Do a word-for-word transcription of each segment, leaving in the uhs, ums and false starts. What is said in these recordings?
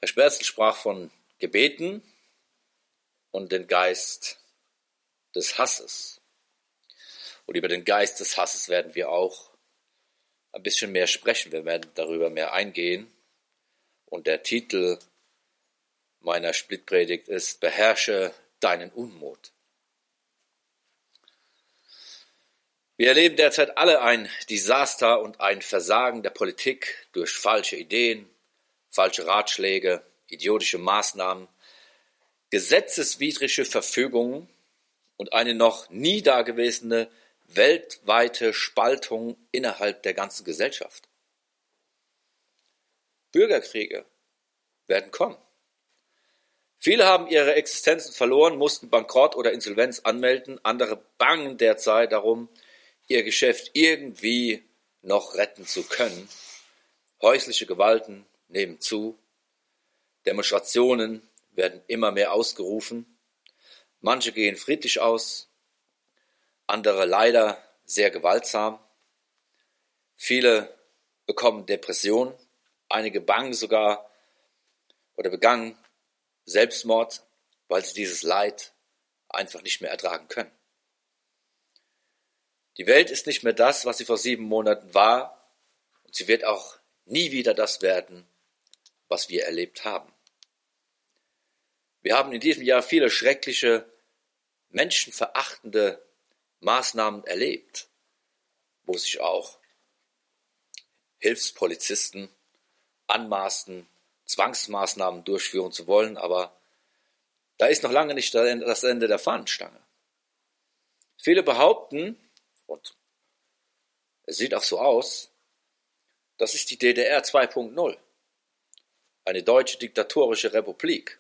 Herr Sperzel sprach von Gebeten und den Geist des Hasses. Und über den Geist des Hasses werden wir auch ein bisschen mehr sprechen. Wir werden darüber mehr eingehen. Und der Titel meiner Splittpredigt ist: Beherrsche deinen Unmut. Wir erleben derzeit alle ein Desaster und ein Versagen der Politik durch falsche Ideen, falsche Ratschläge, idiotische Maßnahmen, gesetzeswidrige Verfügungen und eine noch nie dagewesene weltweite Spaltung innerhalb der ganzen Gesellschaft. Bürgerkriege werden kommen. Viele haben ihre Existenzen verloren, mussten Bankrott oder Insolvenz anmelden. Andere bangen derzeit darum, ihr Geschäft irgendwie noch retten zu können. Häusliche Gewalten nehmen zu. Demonstrationen werden immer mehr ausgerufen. Manche gehen friedlich aus, andere leider sehr gewaltsam. Viele bekommen Depressionen, einige bangen sogar oder begangen Selbstmord, weil sie dieses Leid einfach nicht mehr ertragen können. Die Welt ist nicht mehr das, was sie vor sieben Monaten war, und sie wird auch nie wieder das werden, was wir erlebt haben. Wir haben in diesem Jahr viele schreckliche, menschenverachtende Maßnahmen erlebt, wo sich auch Hilfspolizisten anmaßen, Zwangsmaßnahmen durchführen zu wollen, aber da ist noch lange nicht das Ende der Fahnenstange. Viele behaupten, und es sieht auch so aus, das ist die D D R zwei Punkt null, eine deutsche diktatorische Republik.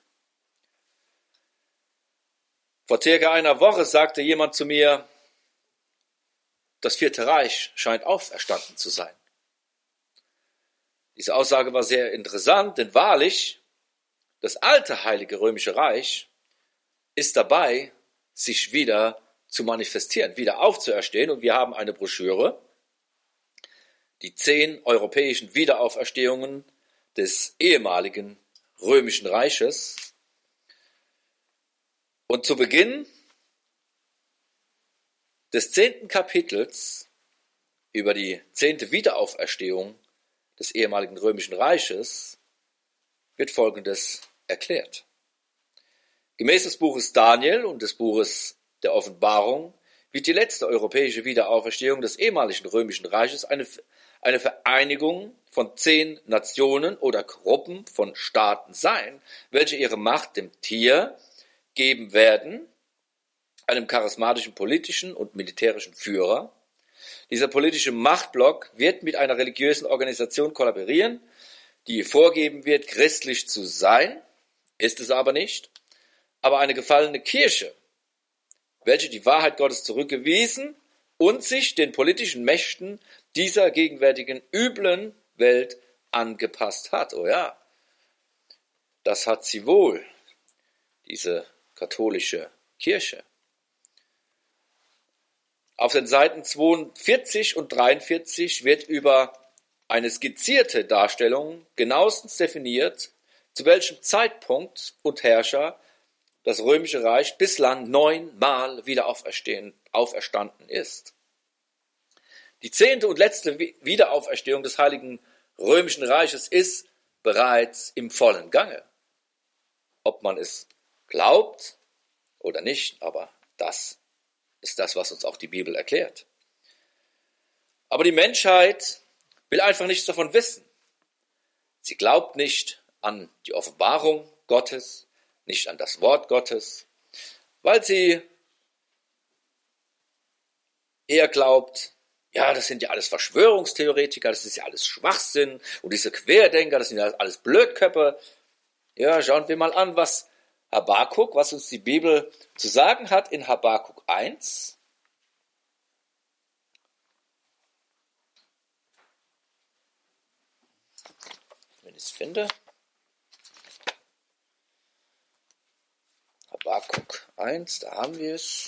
Vor circa einer Woche sagte jemand zu mir, das Vierte Reich scheint auferstanden zu sein. Diese Aussage war sehr interessant, denn wahrlich, das alte Heilige Römische Reich ist dabei, sich wieder zu manifestieren, wieder aufzuerstehen. Und wir haben eine Broschüre, die zehn europäischen Wiederauferstehungen des ehemaligen Römischen Reiches. Und zu Beginn des zehnten Kapitels über die zehnte Wiederauferstehung des ehemaligen Römischen Reiches wird Folgendes erklärt. Gemäß des Buches Daniel und des Buches der Offenbarung wird die letzte europäische Wiederauferstehung des ehemaligen Römischen Reiches eine, eine Vereinigung von zehn Nationen oder Gruppen von Staaten sein, welche ihre Macht dem Tier geben werden, einem charismatischen politischen und militärischen Führer. Dieser politische Machtblock wird mit einer religiösen Organisation kollaborieren, die vorgeben wird, christlich zu sein, ist es aber nicht, aber eine gefallene Kirche, welche die Wahrheit Gottes zurückgewiesen und sich den politischen Mächten dieser gegenwärtigen üblen Welt angepasst hat. Oh ja, das hat sie wohl, diese katholische Kirche. Auf den Seiten zweiundvierzig und dreiundvierzig wird über eine skizzierte Darstellung genauestens definiert, zu welchem Zeitpunkt und Herrscher das Römische Reich bislang neunmal wieder auferstanden ist. Die zehnte und letzte Wiederauferstehung des Heiligen Römischen Reiches ist bereits im vollen Gange. Ob man es glaubt oder nicht, aber das ist das, was uns auch die Bibel erklärt. Aber die Menschheit will einfach nichts davon wissen. Sie glaubt nicht an die Offenbarung Gottes, nicht an das Wort Gottes, weil sie eher glaubt, ja, das sind ja alles Verschwörungstheoretiker, das ist ja alles Schwachsinn und diese Querdenker, das sind ja alles Blödköpfe. Ja, schauen wir mal an, was Habakuk, was uns die Bibel zu sagen hat in Habakuk eins. Wenn ich es finde. Habakuk eins, da haben wir es.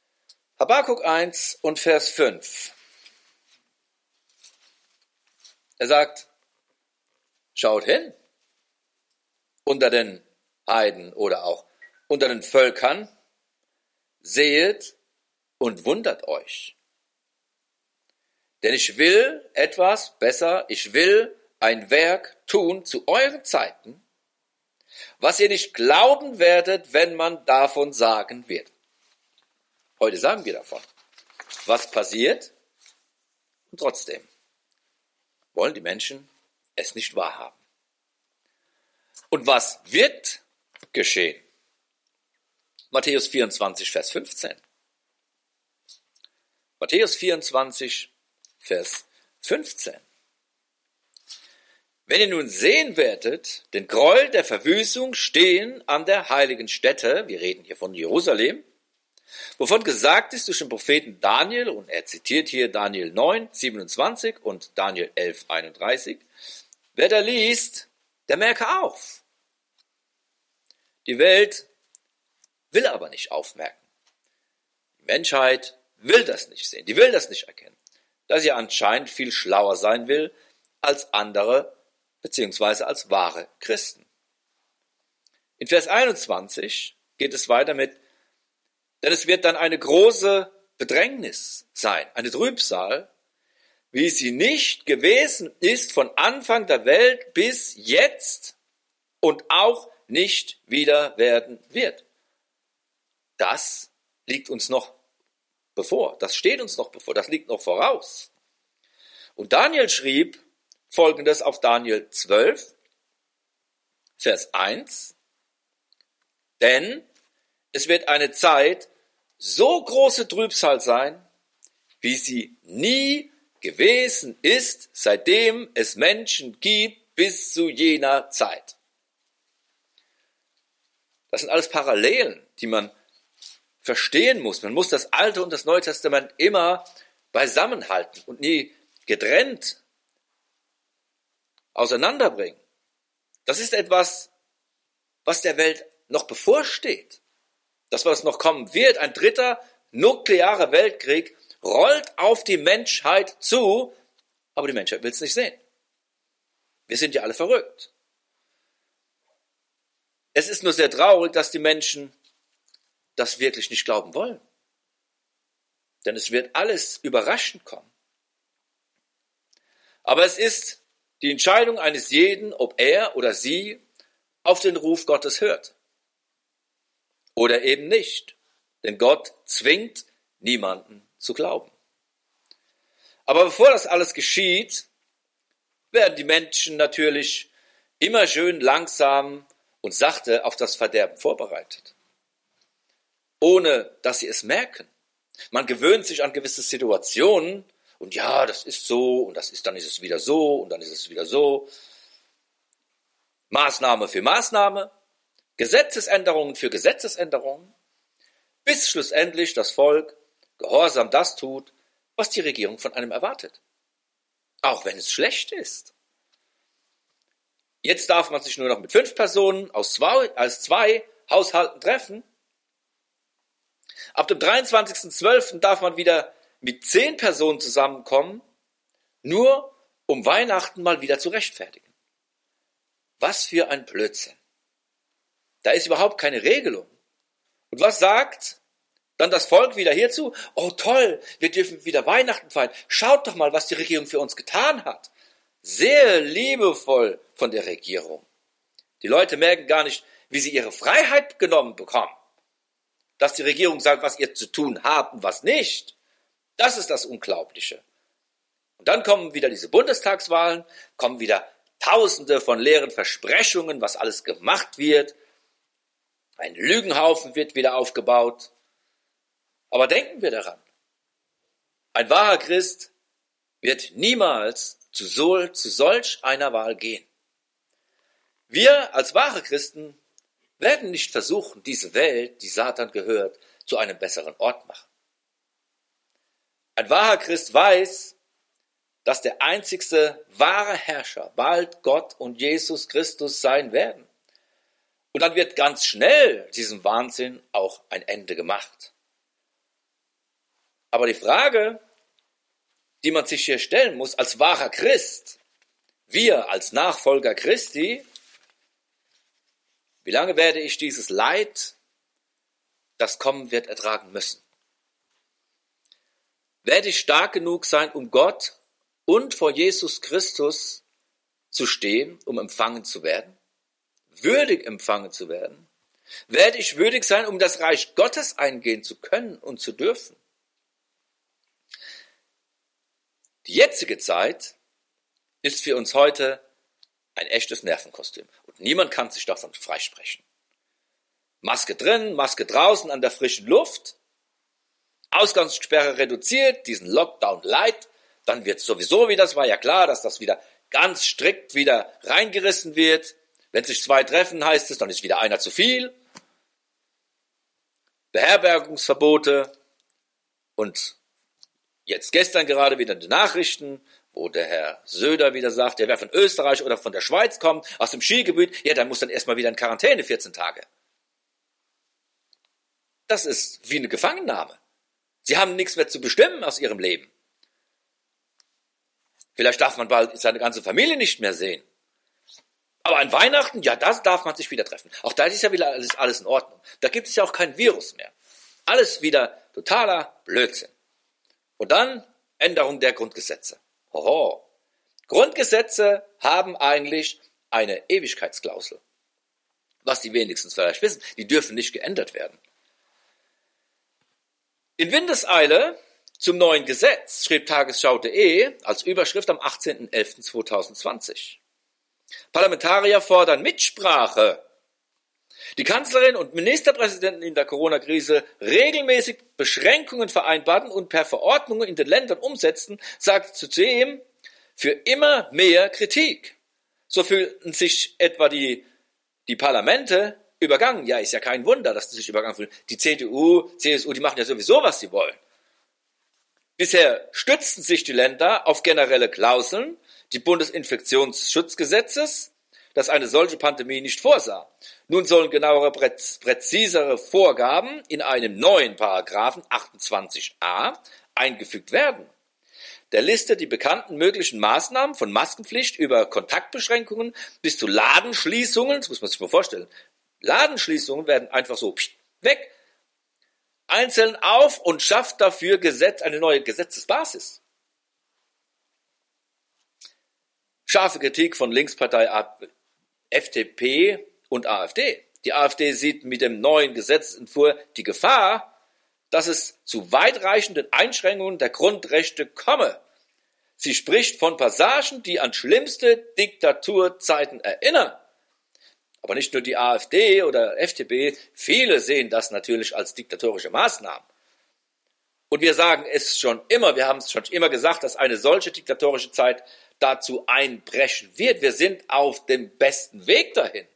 Habakuk eins und Vers fünf. Er sagt, schaut hin, unter den Heiden oder auch unter den Völkern, sehet und wundert euch. Denn ich will etwas besser, ich will ein Werk tun zu euren Zeiten, was ihr nicht glauben werdet, wenn man davon sagen wird. Heute sagen wir davon, was passiert, und trotzdem wollen die Menschen es nicht wahrhaben. Und was wird geschehen? Matthäus vierundzwanzig, Vers fünfzehn. Matthäus vierundzwanzig, Vers fünfzehn. Wenn ihr nun sehen werdet, den Gräuel der Verwüstung stehen an der heiligen Stätte, wir reden hier von Jerusalem, wovon gesagt ist durch den Propheten Daniel, und er zitiert hier Daniel neun, siebenundzwanzig und Daniel elf, einunddreißig, wer da liest, der merke auf. Die Welt will aber nicht aufmerken. Die Menschheit will das nicht sehen, die will das nicht erkennen, da sie anscheinend viel schlauer sein will als andere, beziehungsweise als wahre Christen. In Vers einundzwanzig geht es weiter mit, denn es wird dann eine große Bedrängnis sein, eine Trübsal, wie sie nicht gewesen ist von Anfang der Welt bis jetzt und auch nicht wieder werden wird. Das liegt uns noch bevor, das steht uns noch bevor, das liegt noch voraus. Und Daniel schrieb Folgendes auf Daniel zwölf, Vers eins, denn es wird eine Zeit so große Trübsal sein, wie sie nie gewesen ist, seitdem es Menschen gibt bis zu jener Zeit. Das sind alles Parallelen, die man verstehen muss. Man muss das Alte und das Neue Testament immer beisammenhalten und nie getrennt auseinanderbringen. Das ist etwas, was der Welt noch bevorsteht. Das, was noch kommen wird, ein dritter nuklearer Weltkrieg, rollt auf die Menschheit zu, aber die Menschheit will es nicht sehen. Wir sind ja alle verrückt. Es ist nur sehr traurig, dass die Menschen das wirklich nicht glauben wollen. Denn es wird alles überraschend kommen. Aber es ist die Entscheidung eines jeden, ob er oder sie auf den Ruf Gottes hört. Oder eben nicht. Denn Gott zwingt niemanden zu glauben. Aber bevor das alles geschieht, werden die Menschen natürlich immer schön langsam und sachte auf das Verderben vorbereitet. Ohne dass sie es merken. Man gewöhnt sich an gewisse Situationen und ja, das ist so und das ist, dann ist es wieder so und dann ist es wieder so. Maßnahme für Maßnahme, Gesetzesänderungen für Gesetzesänderungen, bis schlussendlich das Volk gehorsam das tut, was die Regierung von einem erwartet. Auch wenn es schlecht ist. Jetzt darf man sich nur noch mit fünf Personen aus zwei, aus zwei Haushalten treffen. Ab dem dreiundzwanzigsten zwölften darf man wieder mit zehn Personen zusammenkommen, nur um Weihnachten mal wieder zu rechtfertigen. Was für ein Blödsinn. Da ist überhaupt keine Regelung. Und was sagt dann das Volk wieder hierzu? Oh toll, wir dürfen wieder Weihnachten feiern. Schaut doch mal, was die Regierung für uns getan hat. Sehr liebevoll von der Regierung. Die Leute merken gar nicht, wie sie ihre Freiheit genommen bekommen. Dass die Regierung sagt, was ihr zu tun habt und was nicht. Das ist das Unglaubliche. Und dann kommen wieder diese Bundestagswahlen, kommen wieder Tausende von leeren Versprechungen, was alles gemacht wird. Ein Lügenhaufen wird wieder aufgebaut. Aber denken wir daran, ein wahrer Christ wird niemals zu, so, zu solch einer Wahl gehen. Wir als wahre Christen werden nicht versuchen, diese Welt, die Satan gehört, zu einem besseren Ort machen. Ein wahrer Christ weiß, dass der einzigste wahre Herrscher bald Gott und Jesus Christus sein werden. Und dann wird ganz schnell diesem Wahnsinn auch ein Ende gemacht. Aber die Frage, die man sich hier stellen muss als wahrer Christ, wir als Nachfolger Christi, wie lange werde ich dieses Leid, das kommen wird, ertragen müssen? Werde ich stark genug sein, um Gott und vor Jesus Christus zu stehen, um empfangen zu werden? Würdig empfangen zu werden? Werde ich würdig sein, um das Reich Gottes eingehen zu können und zu dürfen? Die jetzige Zeit ist für uns heute ein echtes Nervenkostüm und niemand kann sich davon freisprechen. Maske drin, Maske draußen an der frischen Luft, Ausgangssperre reduziert, diesen Lockdown light, dann wird es sowieso wieder, das war ja klar, dass das wieder ganz strikt wieder reingerissen wird. Wenn sich zwei treffen, heißt es, dann ist wieder einer zu viel. Beherbergungsverbote und jetzt gestern gerade wieder die Nachrichten, wo der Herr Söder wieder sagt, ja, wer von Österreich oder von der Schweiz kommt, aus dem Skigebiet, ja, der muss dann erstmal wieder in Quarantäne, vierzehn Tage. Das ist wie eine Gefangennahme. Sie haben nichts mehr zu bestimmen aus ihrem Leben. Vielleicht darf man bald seine ganze Familie nicht mehr sehen. Aber an Weihnachten, ja, da darf man sich wieder treffen. Auch da ist ja wieder alles, alles in Ordnung. Da gibt es ja auch kein Virus mehr. Alles wieder totaler Blödsinn. Und dann Änderung der Grundgesetze. Hoho. Grundgesetze haben eigentlich eine Ewigkeitsklausel. Was die wenigstens vielleicht wissen, die dürfen nicht geändert werden. In Windeseile zum neuen Gesetz schrieb Tagesschau punkt de als Überschrift am achtzehnten elften zweitausendzwanzig. Parlamentarier fordern Mitsprache. Die Kanzlerin und Ministerpräsidenten in der Corona-Krise regelmäßig Beschränkungen vereinbarten und per Verordnungen in den Ländern umsetzten, sagt zudem für immer mehr Kritik. So fühlten sich etwa die, die Parlamente übergangen. Ja, ist ja kein Wunder, dass sie sich übergangen fühlen. Die C D U, C S U, die machen ja sowieso, was sie wollen. Bisher stützten sich die Länder auf generelle Klauseln des Bundesinfektionsschutzgesetzes, das eine solche Pandemie nicht vorsah. Nun sollen genauere, präzisere Vorgaben in einem neuen Paragraphen achtundzwanzig a eingefügt werden. Der listet die bekannten möglichen Maßnahmen von Maskenpflicht über Kontaktbeschränkungen bis zu Ladenschließungen, das muss man sich mal vorstellen. Ladenschließungen werden einfach so weg, einzeln auf und schafft dafür Gesetz, eine neue Gesetzesbasis. Scharfe Kritik von Linkspartei F D P und AfD. Die AfD sieht mit dem neuen Gesetzentwurf die Gefahr, dass es zu weitreichenden Einschränkungen der Grundrechte komme. Sie spricht von Passagen, die an schlimmste Diktaturzeiten erinnern. Aber nicht nur die AfD oder F D P, viele sehen das natürlich als diktatorische Maßnahmen. Und wir sagen es schon immer, wir haben es schon immer gesagt, dass eine solche diktatorische Zeit dazu einbrechen wird. Wir sind auf dem besten Weg dahin.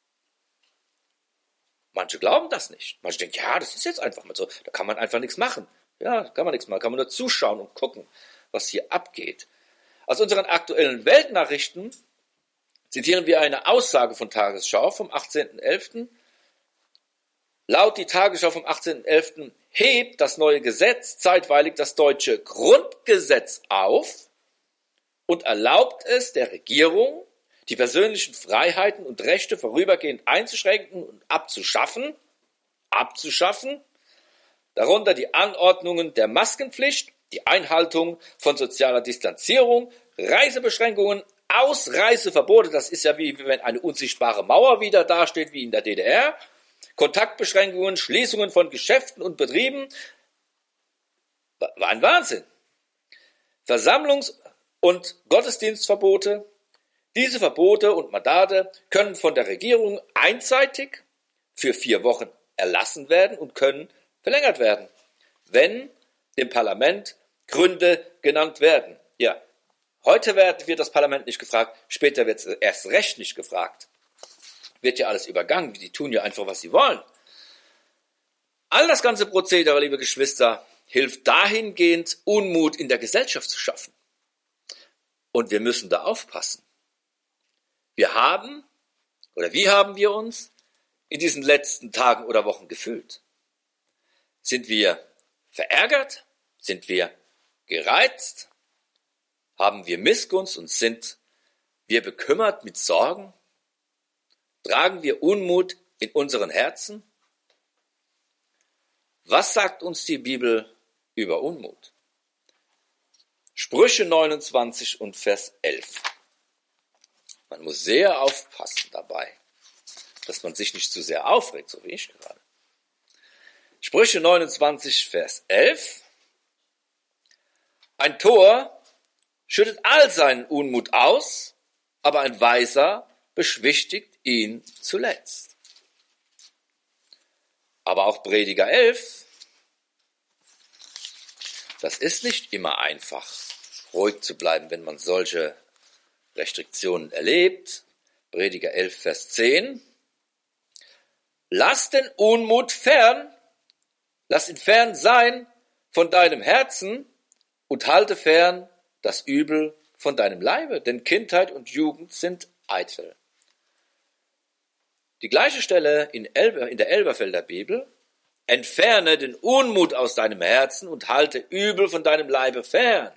Manche glauben das nicht. Manche denken, ja, das ist jetzt einfach mal so, da kann man einfach nichts machen. Ja, da kann man nichts machen, da kann man nur zuschauen und gucken, was hier abgeht. Aus unseren aktuellen Weltnachrichten zitieren wir eine Aussage von Tagesschau vom achtzehnten elften Laut die Tagesschau vom achtzehnten elften hebt das neue Gesetz zeitweilig das deutsche Grundgesetz auf und erlaubt es der Regierung, die persönlichen Freiheiten und Rechte vorübergehend einzuschränken und abzuschaffen, abzuschaffen, darunter die Anordnungen der Maskenpflicht, die Einhaltung von sozialer Distanzierung, Reisebeschränkungen, Ausreiseverbote, das ist ja wie wenn eine unsichtbare Mauer wieder dasteht, wie in der D D R, Kontaktbeschränkungen, Schließungen von Geschäften und Betrieben, war ein Wahnsinn. Versammlungs- und Gottesdienstverbote, diese Verbote und Mandate können von der Regierung einseitig für vier Wochen erlassen werden und können verlängert werden, wenn dem Parlament Gründe genannt werden. Ja, heute wird, wird das Parlament nicht gefragt, später wird es erst recht nicht gefragt. Wird ja alles übergangen, die tun ja einfach, was sie wollen. All das ganze Prozedere, liebe Geschwister, hilft dahingehend, Unmut in der Gesellschaft zu schaffen. Und wir müssen da aufpassen. Wir haben, oder wie haben wir uns in diesen letzten Tagen oder Wochen gefühlt? Sind wir verärgert? Sind wir gereizt? Haben wir Missgunst und sind wir bekümmert mit Sorgen? Tragen wir Unmut in unseren Herzen? Was sagt uns die Bibel über Unmut? Sprüche neunundzwanzig und Vers elf. Man muss sehr aufpassen dabei, dass man sich nicht zu sehr aufregt, so wie ich gerade. Sprüche neunundzwanzig, Vers elf. Ein Tor schüttet all seinen Unmut aus, aber ein Weiser beschwichtigt ihn zuletzt. Aber auch Prediger elf, das ist nicht immer einfach, ruhig zu bleiben, wenn man solche Restriktionen erlebt. Prediger elf, Vers zehn. Lass den Unmut fern, lass ihn fern sein von deinem Herzen und halte fern das Übel von deinem Leibe, denn Kindheit und Jugend sind eitel. Die gleiche Stelle in, Elber, in der Elberfelder Bibel: Entferne den Unmut aus deinem Herzen und halte Übel von deinem Leibe fern.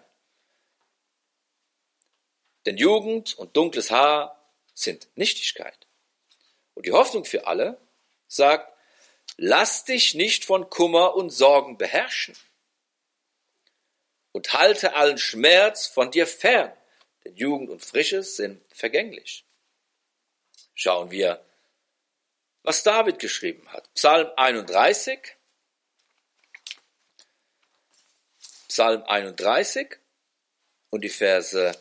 Denn Jugend und dunkles Haar sind Nichtigkeit. Und die Hoffnung für alle sagt: Lass dich nicht von Kummer und Sorgen beherrschen und halte allen Schmerz von dir fern, denn Jugend und Frische sind vergänglich. Schauen wir, was David geschrieben hat. Psalm einunddreißig. Psalm einunddreißig und die Verse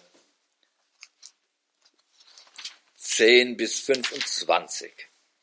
zehn bis fünfundzwanzig.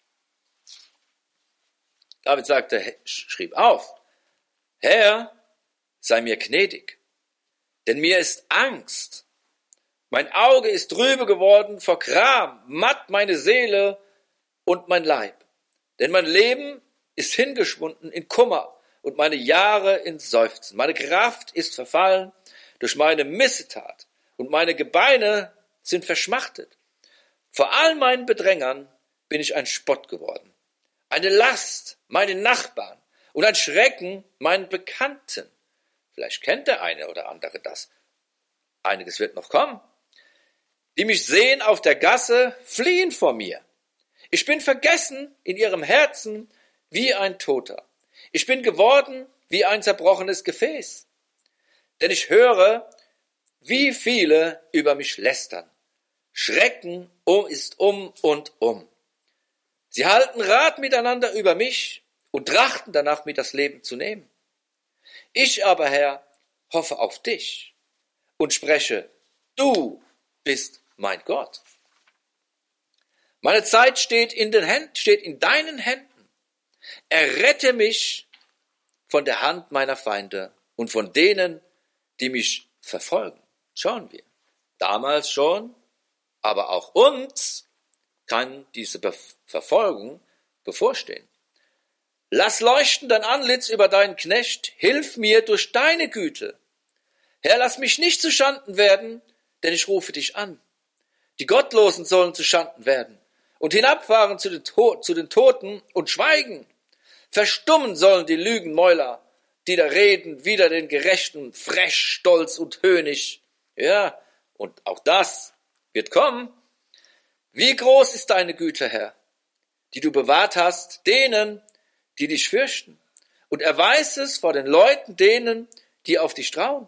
David sagte, schrieb auf: Herr, sei mir gnädig, denn mir ist Angst. Mein Auge ist trübe geworden vor Gram, matt meine Seele und mein Leib. Denn mein Leben ist hingeschwunden in Kummer und meine Jahre in Seufzen. Meine Kraft ist verfallen durch meine Missetat und meine Gebeine sind verschmachtet. Vor all meinen Bedrängern bin ich ein Spott geworden, eine Last meinen Nachbarn und ein Schrecken meinen Bekannten. Vielleicht kennt der eine oder andere das. Einiges wird noch kommen. Die mich sehen auf der Gasse, fliehen vor mir. Ich bin vergessen in ihrem Herzen wie ein Toter. Ich bin geworden wie ein zerbrochenes Gefäß. Denn ich höre, wie viele über mich lästern. Schrecken ist um und um. Sie halten Rat miteinander über mich und trachten danach, mir das Leben zu nehmen. Ich aber, Herr, hoffe auf dich und spreche: Du bist mein Gott. Meine Zeit steht in den Händen, steht in deinen Händen. Errette mich von der Hand meiner Feinde und von denen, die mich verfolgen. Schauen wir. Damals schon, aber auch uns kann diese Be- Verfolgung bevorstehen. Lass leuchten dein Antlitz über deinen Knecht, hilf mir durch deine Güte. Herr, lass mich nicht zu Schanden werden, denn ich rufe dich an. Die Gottlosen sollen zu Schanden werden und hinabfahren zu den, to- zu den Toten und schweigen. Verstummen sollen die Lügenmäuler, die da reden wider den Gerechten, frech, stolz und höhnisch. Ja, und auch das wird kommen. Wie groß ist deine Güte, Herr, die du bewahrt hast, denen, die dich fürchten, und erweist es vor den Leuten, denen, die auf dich trauen.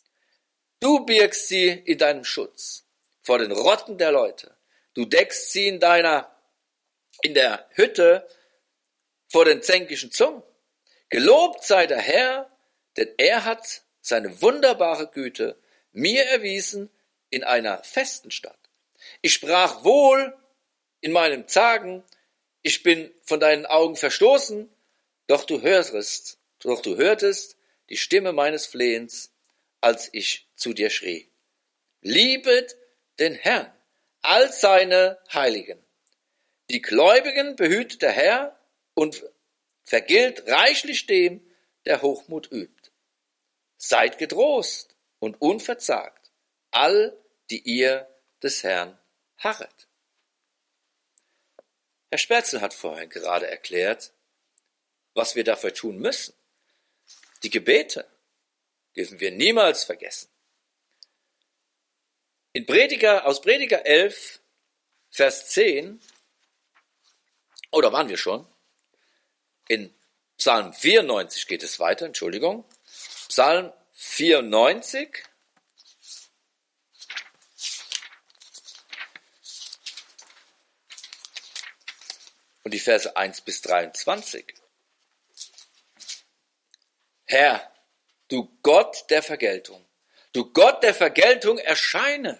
Du birgst sie in deinem Schutz vor den Rotten der Leute. Du deckst sie in deiner, in der Hütte vor den zänkischen Zungen. Gelobt sei der Herr, denn er hat seine wunderbare Güte mir erwiesen in einer festen Stadt. Ich sprach wohl in meinem Zagen, ich bin von deinen Augen verstoßen, doch du hörtest, doch du hörtest die Stimme meines Flehens, als ich zu dir schrie. Liebet den Herrn, all seine Heiligen. Die Gläubigen behütet der Herr und vergilt reichlich dem, der Hochmut übt. Seid getrost und unverzagt, all, die ihr des Herrn harret. Herr Sperzel hat vorhin gerade erklärt, was wir dafür tun müssen. Die Gebete dürfen wir niemals vergessen. In Prediger, aus Prediger elf, Vers zehn, oder waren wir schon? In Psalm vierundneunzig geht es weiter, Entschuldigung. Psalm vierundneunzig. Und die Verse eins bis dreiundzwanzig. Herr, du Gott der Vergeltung, du Gott der Vergeltung, erscheine.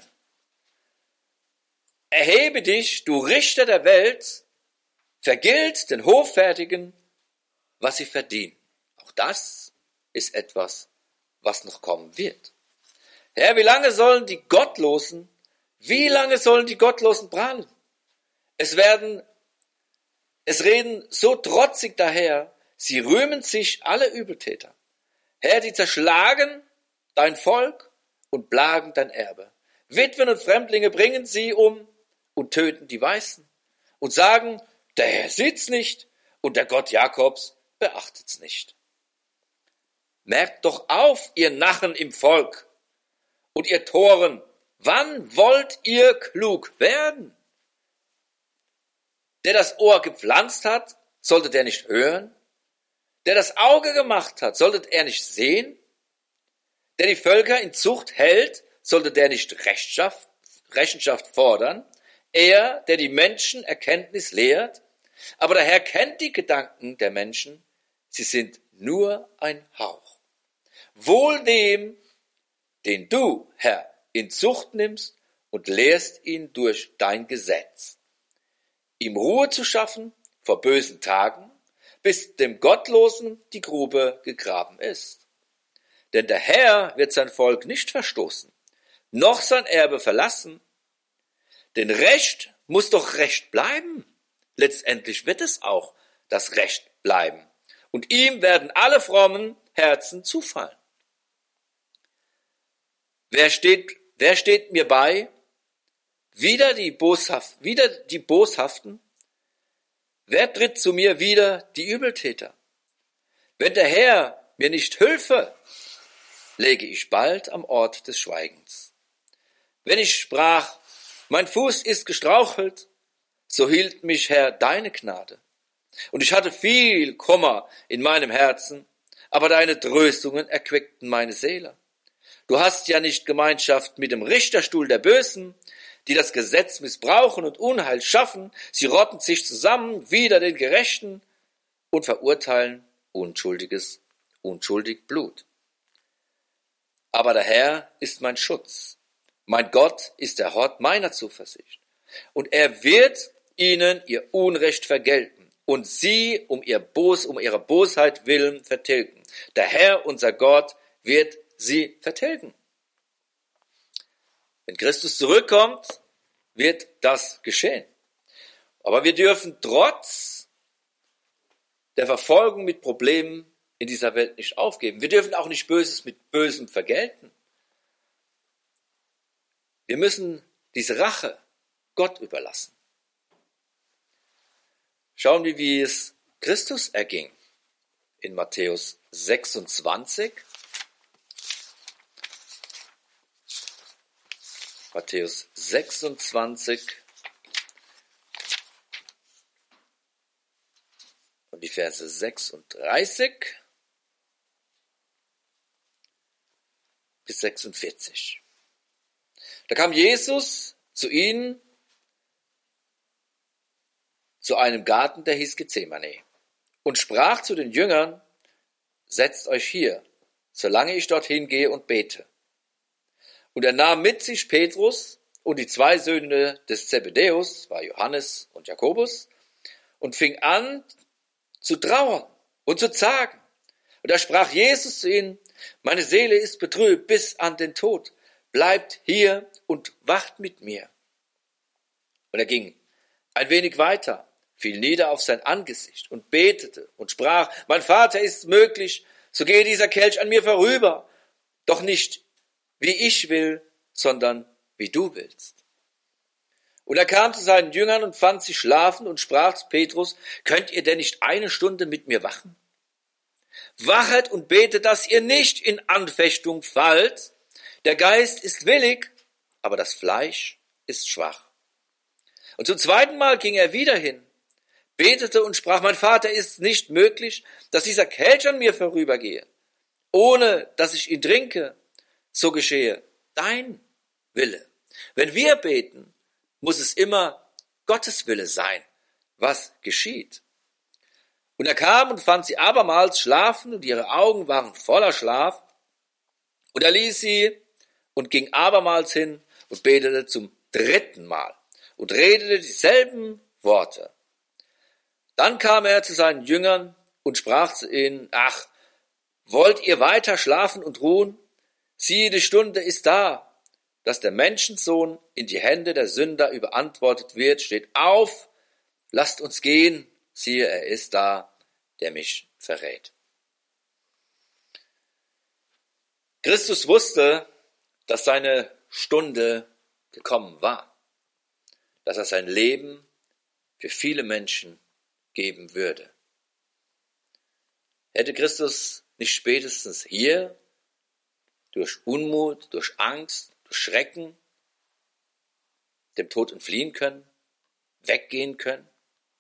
Erhebe dich, du Richter der Welt, vergilt den Hoffärtigen, was sie verdienen. Auch das ist etwas, was noch kommen wird. Herr, wie lange sollen die Gottlosen, wie lange sollen die Gottlosen prahlen? Es werden, es reden so trotzig daher, sie rühmen sich alle Übeltäter. Herr, die zerschlagen dein Volk und plagen dein Erbe. Witwen und Fremdlinge bringen sie um und töten die Weißen und sagen, der Herr sieht's nicht und der Gott Jakobs beachtet's nicht. Merkt doch auf, ihr Narren im Volk und ihr Toren, wann wollt ihr klug werden? Der das Ohr gepflanzt hat, sollte der nicht hören? Der das Auge gemacht hat, sollte er nicht sehen? Der die Völker in Zucht hält, sollte der nicht Rechenschaft, Rechenschaft fordern? Er, der die Menschen Erkenntnis lehrt? Aber der Herr kennt die Gedanken der Menschen, sie sind nur ein Hauch. Wohl dem, den du, Herr, in Zucht nimmst und lehrst ihn durch dein Gesetz, ihm Ruhe zu schaffen vor bösen Tagen, bis dem Gottlosen die Grube gegraben ist. Denn der Herr wird sein Volk nicht verstoßen, noch sein Erbe verlassen. Denn Recht muss doch Recht bleiben. Letztendlich wird es auch das Recht bleiben. Und ihm werden alle frommen Herzen zufallen. Wer steht, wer steht mir bei? Wieder die, Boshaft, wieder die Boshaften? Wer tritt zu mir wieder? Die Übeltäter. Wenn der Herr mir nicht hülfe, lege ich bald am Ort des Schweigens. Wenn ich sprach, mein Fuß ist gestrauchelt, so hielt mich, Herr, deine Gnade. Und ich hatte viel Kummer in meinem Herzen, aber deine Tröstungen erquickten meine Seele. Du hast ja nicht Gemeinschaft mit dem Richterstuhl der Bösen, die das Gesetz missbrauchen und Unheil schaffen. Sie rotten sich zusammen wider den Gerechten und verurteilen unschuldiges, unschuldig Blut. Aber der Herr ist mein Schutz. Mein Gott ist der Hort meiner Zuversicht. Und er wird ihnen ihr Unrecht vergelten und sie um, ihr Bos, um ihre Bosheit willen vertilgen. Der Herr, unser Gott, wird sie vertilgen. Wenn Christus zurückkommt, wird das geschehen. Aber wir dürfen trotz der Verfolgung mit Problemen in dieser Welt nicht aufgeben. Wir dürfen auch nicht Böses mit Bösem vergelten. Wir müssen diese Rache Gott überlassen. Schauen wir, wie es Christus erging. In Matthäus sechsundzwanzig. Matthäus sechsundzwanzig und die Verse sechsunddreißig bis sechsundvierzig. Da kam Jesus zu ihnen, zu einem Garten, der hieß Gethsemane, und sprach zu den Jüngern, setzt euch hier, solange ich dorthin gehe und bete. Und er nahm mit sich Petrus und die zwei Söhne des Zebedäus, war Johannes und Jakobus, und fing an zu trauern und zu zagen. Und da sprach Jesus zu ihnen, meine Seele ist betrübt bis an den Tod. Bleibt hier und wacht mit mir. Und er ging ein wenig weiter, fiel nieder auf sein Angesicht und betete und sprach, mein Vater, ist es möglich, so gehe dieser Kelch an mir vorüber, doch nicht wie ich will, sondern wie du willst. Und er kam zu seinen Jüngern und fand sie schlafen und sprach zu Petrus, könnt ihr denn nicht eine Stunde mit mir wachen? Wachet und betet, dass ihr nicht in Anfechtung fallt. Der Geist ist willig, aber das Fleisch ist schwach. Und zum zweiten Mal ging er wieder hin, betete und sprach, mein Vater, ist es nicht möglich, dass dieser Kelch an mir vorübergehe, ohne dass ich ihn trinke, so geschehe dein Wille. Wenn wir beten, muss es immer Gottes Wille sein, was geschieht. Und er kam und fand sie abermals schlafen, und ihre Augen waren voller Schlaf. Und er ließ sie und ging abermals hin und betete zum dritten Mal und redete dieselben Worte. Dann kam er zu seinen Jüngern und sprach zu ihnen, ach, wollt ihr weiter schlafen und ruhen? Siehe, die Stunde ist da, dass der Menschensohn in die Hände der Sünder überantwortet wird. Steht auf, lasst uns gehen, siehe, er ist da, der mich verrät. Christus wusste, dass seine Stunde gekommen war, dass er sein Leben für viele Menschen geben würde. Hätte Christus nicht spätestens hier durch Unmut, durch Angst, durch Schrecken dem Tod entfliehen können, weggehen können?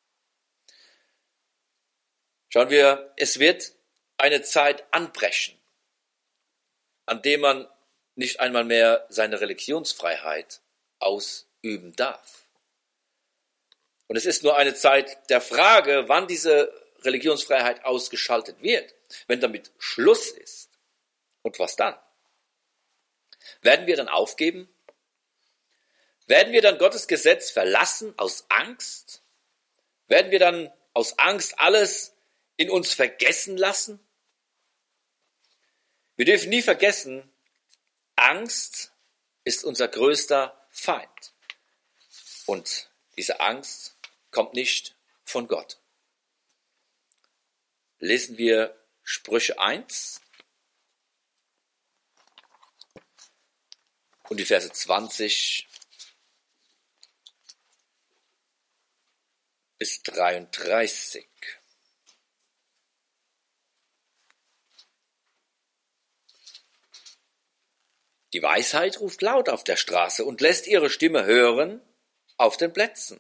Schauen wir, es wird eine Zeit anbrechen, an dem man nicht einmal mehr seine Religionsfreiheit ausüben darf. Und es ist nur eine Zeit der Frage, wann diese Religionsfreiheit ausgeschaltet wird, wenn damit Schluss ist. Und was dann? Werden wir dann aufgeben? Werden wir dann Gottes Gesetz verlassen aus Angst? Werden wir dann aus Angst alles in uns vergessen lassen? Wir dürfen nie vergessen, Angst ist unser größter Feind. Und diese Angst kommt nicht von Gott. Lesen wir Sprüche eins und die Verse zwanzig bis dreiunddreißig. Die Weisheit ruft laut auf der Straße und lässt ihre Stimme hören auf den Plätzen.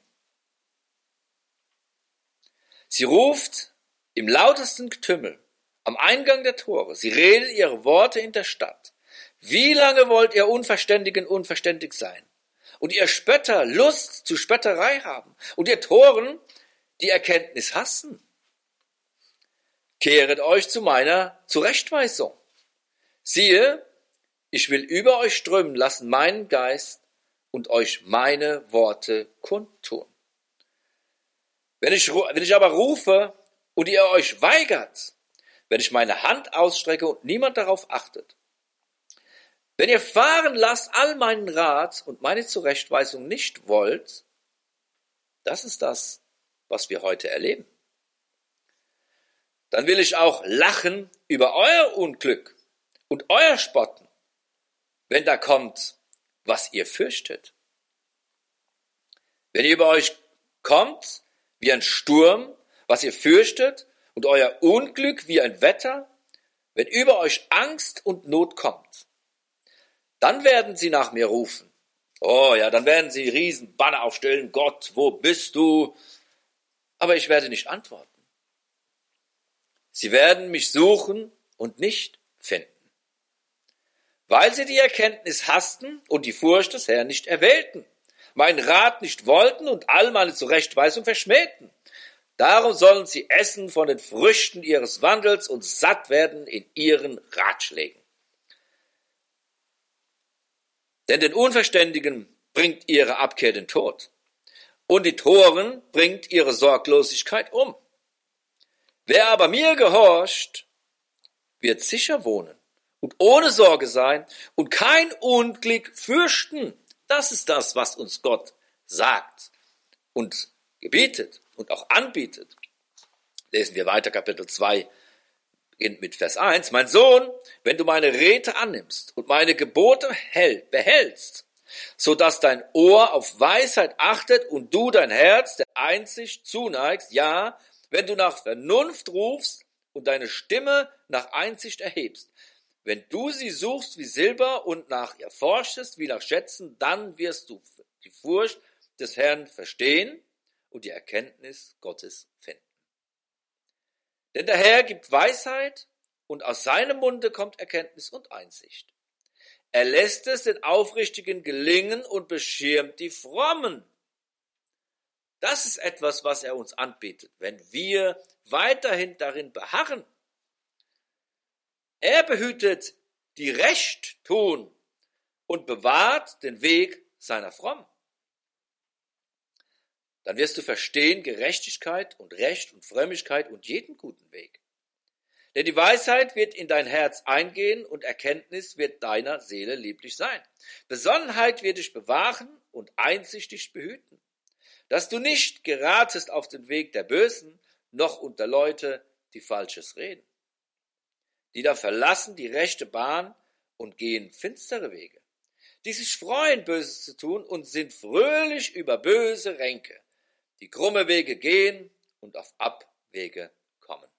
Sie ruft im lautesten Getümmel am Eingang der Tore. Sie redet ihre Worte in der Stadt. Wie lange wollt ihr Unverständigen unverständig sein? Und ihr Spötter Lust zu Spötterei haben? Und ihr Toren die Erkenntnis hassen? Kehret euch zu meiner Zurechtweisung. Siehe, ich will über euch strömen lassen meinen Geist und euch meine Worte kundtun. Wenn ich, wenn ich aber rufe und ihr euch weigert, wenn ich meine Hand ausstrecke und niemand darauf achtet, wenn ihr fahren lasst all meinen Rat und meine Zurechtweisung nicht wollt, das ist das, was wir heute erleben. Dann will ich auch lachen über euer Unglück und euer Spotten, wenn da kommt, was ihr fürchtet. Wenn ihr über euch kommt, wie ein Sturm, was ihr fürchtet, und euer Unglück wie ein Wetter, wenn über euch Angst und Not kommt, dann werden sie nach mir rufen. Oh ja, dann werden sie Riesenbanner aufstellen. Gott, wo bist du? Aber ich werde nicht antworten. Sie werden mich suchen und nicht finden, weil sie die Erkenntnis hassten und die Furcht des Herrn nicht erwählten, meinen Rat nicht wollten und all meine Zurechtweisung verschmähten. Darum sollen sie essen von den Früchten ihres Wandels und satt werden in ihren Ratschlägen. Denn den Unverständigen bringt ihre Abkehr den Tod, und die Toren bringt ihre Sorglosigkeit um. Wer aber mir gehorcht, wird sicher wohnen und ohne Sorge sein und kein Unglück fürchten. Das ist das, was uns Gott sagt und gebietet und auch anbietet. Lesen wir weiter, Kapitel zwei, beginnt mit Vers eins. Mein Sohn, wenn du meine Räte annimmst und meine Gebote behältst, so dass dein Ohr auf Weisheit achtet und du dein Herz der Einsicht zuneigst, ja, wenn du nach Vernunft rufst und deine Stimme nach Einsicht erhebst, Wenn du sie suchst wie Silber und nach ihr forschest wie nach Schätzen, dann wirst du die Furcht des Herrn verstehen und die Erkenntnis Gottes finden. Denn der Herr gibt Weisheit und aus seinem Munde kommt Erkenntnis und Einsicht. Er lässt es den Aufrichtigen gelingen und beschirmt die Frommen. Das ist etwas, was er uns anbietet, wenn wir weiterhin darin beharren. Er behütet die Recht tun und bewahrt den Weg seiner Frommen. Dann wirst du verstehen Gerechtigkeit und Recht und Frömmigkeit und jeden guten Weg. Denn die Weisheit wird in dein Herz eingehen und Erkenntnis wird deiner Seele lieblich sein. Besonnenheit wird dich bewahren und Einsicht dich behüten, dass du nicht geratest auf den Weg der Bösen, noch unter Leute, die Falsches reden. Die da verlassen die rechte Bahn und gehen finstere Wege, die sich freuen, Böses zu tun und sind fröhlich über böse Ränke, die krumme Wege gehen und auf Abwege kommen.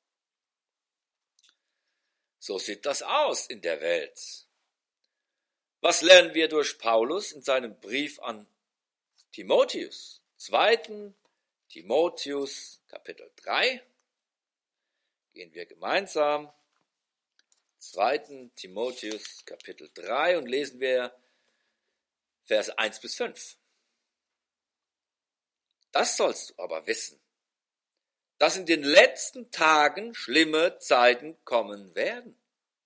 So sieht das aus in der Welt. Was lernen wir durch Paulus in seinem Brief an Timotheus? zweiten Timotheus, Kapitel drei. Gehen wir gemeinsam. zweiten Timotheus, Kapitel drei und lesen wir Verse eins bis fünf. Das sollst du aber wissen, dass in den letzten Tagen schlimme Zeiten kommen werden.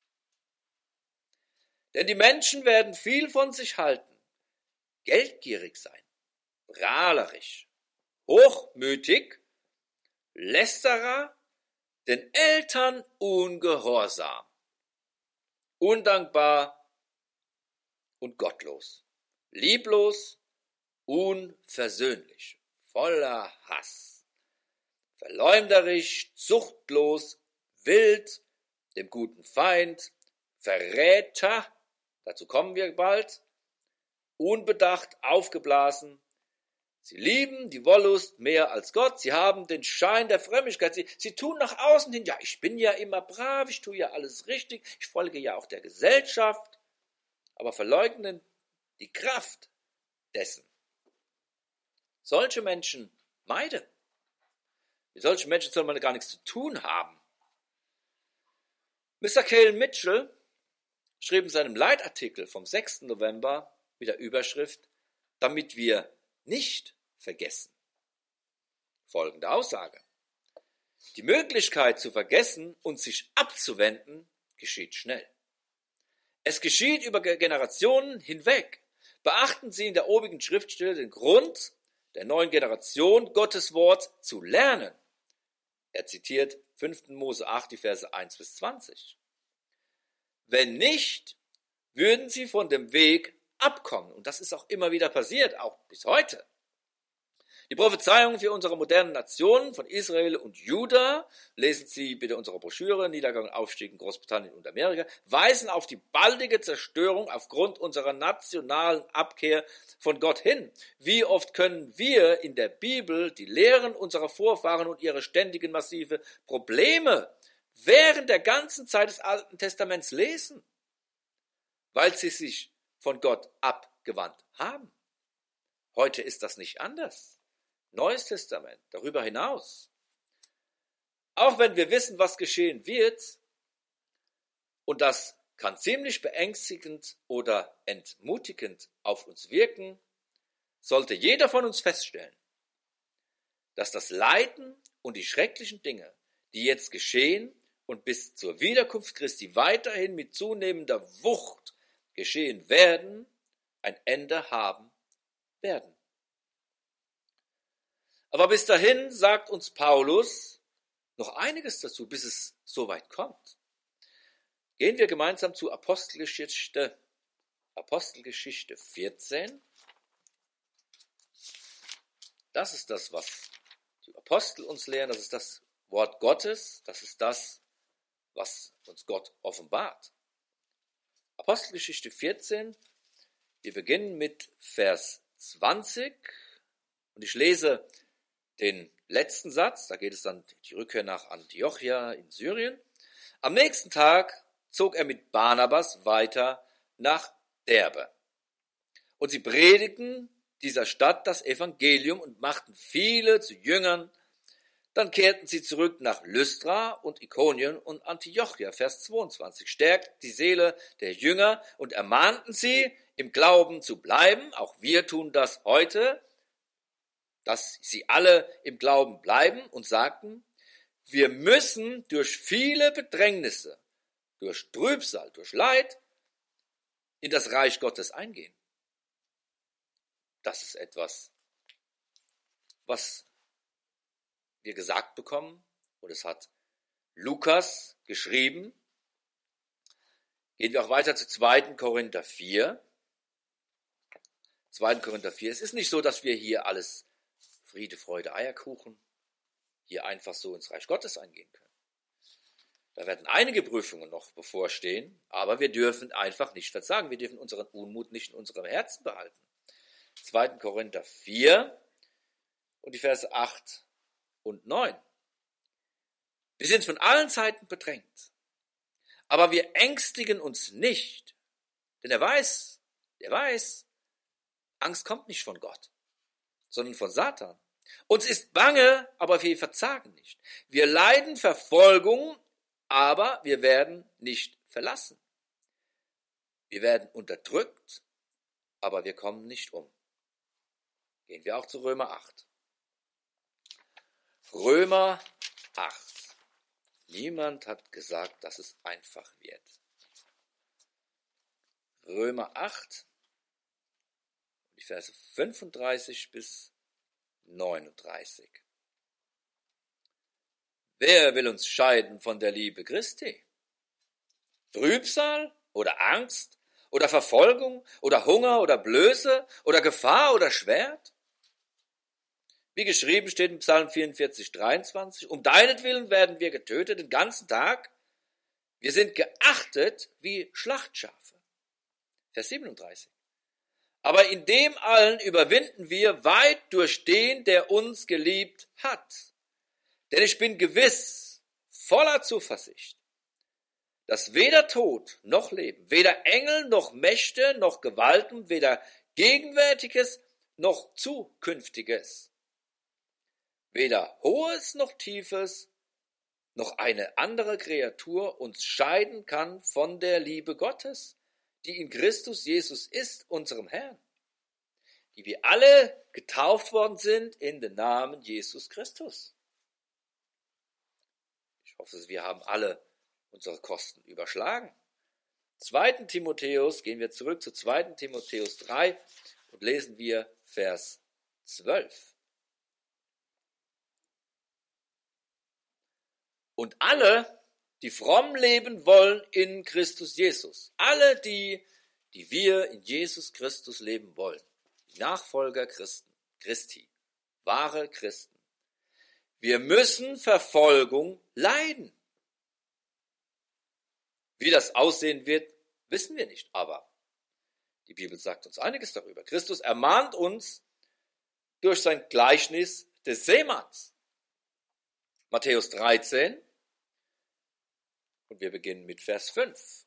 Denn die Menschen werden viel von sich halten, geldgierig sein, prahlerisch, hochmütig, lästerer, den Eltern ungehorsam, undankbar und gottlos, lieblos, unversöhnlich, voller Hass, verleumderisch, zuchtlos, wild, dem guten Feind, Verräter, dazu kommen wir bald, unbedacht, aufgeblasen. Sie lieben die Wollust mehr als Gott, sie haben den Schein der Frömmigkeit, sie, sie tun nach außen hin, ja, ich bin ja immer brav, ich tue ja alles richtig, ich folge ja auch der Gesellschaft, aber verleugnen die Kraft dessen. Solche Menschen meiden. Mit solchen Menschen soll man gar nichts zu tun haben. Mister Cale Mitchell schrieb in seinem Leitartikel vom sechsten November mit der Überschrift, damit wir nicht vergessen. Folgende Aussage. Die Möglichkeit zu vergessen und sich abzuwenden geschieht schnell. Es geschieht über Generationen hinweg. Beachten Sie in der obigen Schriftstelle den Grund der neuen Generation, Gottes Wort zu lernen. Er zitiert fünften Mose acht, die Verse eins bis zwanzig. Wenn nicht, würden sie von dem Weg abkommen. Und das ist auch immer wieder passiert, auch bis heute. Die Prophezeiungen für unsere modernen Nationen von Israel und Juda, lesen Sie bitte unsere Broschüre, Niedergang und Aufstieg in Großbritannien und Amerika, weisen auf die baldige Zerstörung aufgrund unserer nationalen Abkehr von Gott hin. Wie oft können wir in der Bibel die Lehren unserer Vorfahren und ihre ständigen massive Probleme während der ganzen Zeit des Alten Testaments lesen, weil sie sich von Gott abgewandt haben. Heute ist das nicht anders. Neues Testament, darüber hinaus. Auch wenn wir wissen, was geschehen wird, und das kann ziemlich beängstigend oder entmutigend auf uns wirken, sollte jeder von uns feststellen, dass das Leiden und die schrecklichen Dinge, die jetzt geschehen und bis zur Wiederkunft Christi weiterhin mit zunehmender Wucht geschehen werden, ein Ende haben werden. Aber bis dahin sagt uns Paulus noch einiges dazu, bis es soweit kommt. Gehen wir gemeinsam zu Apostelgeschichte, Apostelgeschichte vierzehn. Das ist das, was die Apostel uns lehren, das ist das Wort Gottes, das ist das, was uns Gott offenbart. Apostelgeschichte vierzehn, wir beginnen mit Vers zwanzig und ich lese den letzten Satz, da geht es dann die Rückkehr nach Antiochia in Syrien. Am nächsten Tag zog er mit Barnabas weiter nach Derbe. Und sie predigten dieser Stadt das Evangelium und machten viele zu Jüngern. Dann kehrten sie zurück nach Lystra und Ikonien und Antiochia, Vers zweiundzwanzig, stärkten die Seele der Jünger und ermahnten sie, im Glauben zu bleiben. Auch wir tun das heute, dass sie alle im Glauben bleiben und sagten, wir müssen durch viele Bedrängnisse, durch Trübsal, durch Leid in das Reich Gottes eingehen. Das ist etwas, was wir gesagt bekommen, und es hat Lukas geschrieben. Gehen wir auch weiter zu zweiten Korinther vier. zweiten Korinther vier. Es ist nicht so, dass wir hier alles Friede, Freude, Eierkuchen hier einfach so ins Reich Gottes eingehen können. Da werden einige Prüfungen noch bevorstehen, aber wir dürfen einfach nicht verzagen. Wir dürfen unseren Unmut nicht in unserem Herzen behalten. zweiten Korinther vier und die Verse acht und neun. Wir sind von allen Seiten bedrängt, aber wir ängstigen uns nicht, denn er weiß, er weiß, Angst kommt nicht von Gott, sondern von Satan. Uns ist bange, aber wir verzagen nicht. Wir leiden Verfolgung, aber wir werden nicht verlassen. Wir werden unterdrückt, aber wir kommen nicht um. Gehen wir auch zu Römer acht. Römer acht. Niemand hat gesagt, dass es einfach wird. Römer acht, die Verse fünfunddreißig bis neununddreißig. Wer will uns scheiden von der Liebe Christi? Trübsal oder Angst oder Verfolgung oder Hunger oder Blöße oder Gefahr oder Schwert? Wie geschrieben steht in Psalm vierundvierzig, dreiundzwanzig, um deinetwillen werden wir getötet den ganzen Tag. Wir sind geachtet wie Schlachtschafe. Vers siebenunddreißig. Aber in dem allen überwinden wir weit durch den, der uns geliebt hat. Denn ich bin gewiss, voller Zuversicht, dass weder Tod noch Leben, weder Engel noch Mächte noch Gewalten, weder Gegenwärtiges noch Zukünftiges, weder Hohes noch Tiefes, noch eine andere Kreatur uns scheiden kann von der Liebe Gottes, die in Christus Jesus ist, unserem Herrn, die wir alle getauft worden sind in den Namen Jesus Christus. Ich hoffe, wir haben alle unsere Kosten überschlagen. zweiten Timotheus, gehen wir zurück zu zweiten Timotheus drei und lesen wir Vers zwölf. Und alle, die fromm leben wollen in Christus Jesus, alle die, die wir in Jesus Christus leben wollen, die Nachfolger Christen, Christi, wahre Christen, wir müssen Verfolgung leiden. Wie das aussehen wird, wissen wir nicht, aber die Bibel sagt uns einiges darüber. Christus ermahnt uns durch sein Gleichnis des Seemanns. Matthäus dreizehn, und wir beginnen mit Vers fünf.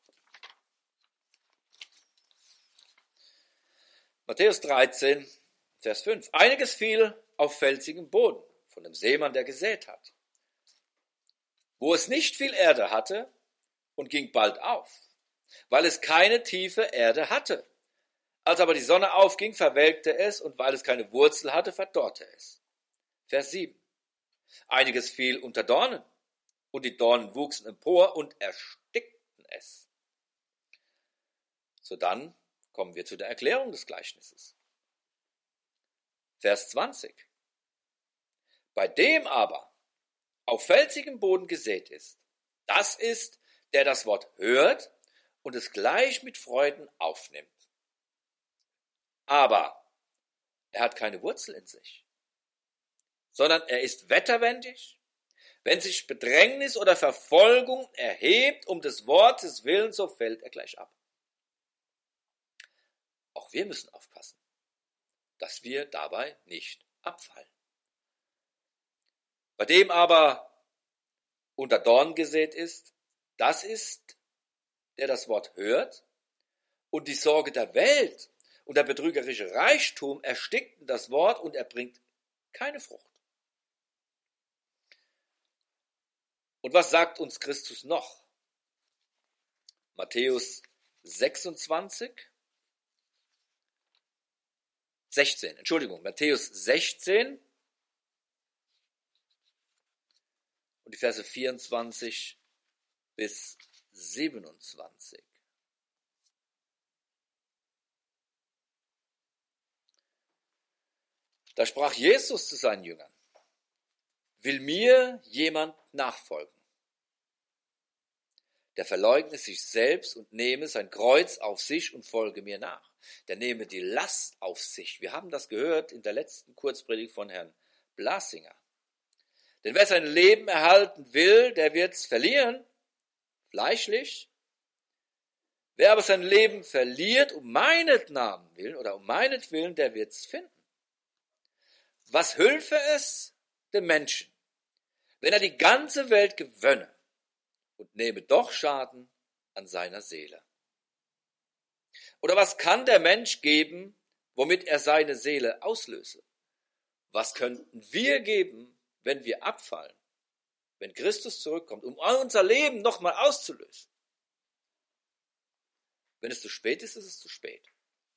Matthäus dreizehn, Vers fünf. Einiges fiel auf felsigem Boden von dem Seemann, der gesät hat, wo es nicht viel Erde hatte und ging bald auf, weil es keine tiefe Erde hatte. Als aber die Sonne aufging, verwelkte es, und weil es keine Wurzel hatte, verdorrte es. Vers sieben. Einiges fiel unter Dornen, und die Dornen wuchsen empor und erstickten es. So dann kommen wir zu der Erklärung des Gleichnisses. Vers zwanzig. Bei dem aber auf felsigem Boden gesät ist, das ist, der das Wort hört und es gleich mit Freuden aufnimmt. Aber er hat keine Wurzel in sich, sondern er ist wetterwendig. Wenn sich Bedrängnis oder Verfolgung erhebt um des Wortes willen, so fällt er gleich ab. Auch wir müssen aufpassen, dass wir dabei nicht abfallen. Bei dem aber unter Dornen gesät ist, das ist, der das Wort hört, und die Sorge der Welt und der betrügerische Reichtum erstickten das Wort und er bringt keine Frucht. Und was sagt uns Christus noch? Matthäus sechsundzwanzig, sechzehn, Entschuldigung, Matthäus sechzehn und die Verse vierundzwanzig bis siebenundzwanzig. Da sprach Jesus zu seinen Jüngern: Will mir jemand nachfolgen, der verleugne sich selbst und nehme sein Kreuz auf sich und folge mir nach. Der nehme die Last auf sich. Wir haben das gehört in der letzten Kurzpredigt von Herrn Blasinger. Denn wer sein Leben erhalten will, der wird es verlieren, fleischlich. Wer aber sein Leben verliert um meinetnamen willen oder um meinetwillen, der wird es finden. Was hülfe es dem Menschen, wenn er die ganze Welt gewönne und nehme doch Schaden an seiner Seele? Oder was kann der Mensch geben, womit er seine Seele auslöse? Was könnten wir geben, wenn wir abfallen, wenn Christus zurückkommt, um unser Leben nochmal auszulösen? Wenn es zu spät ist, ist es zu spät.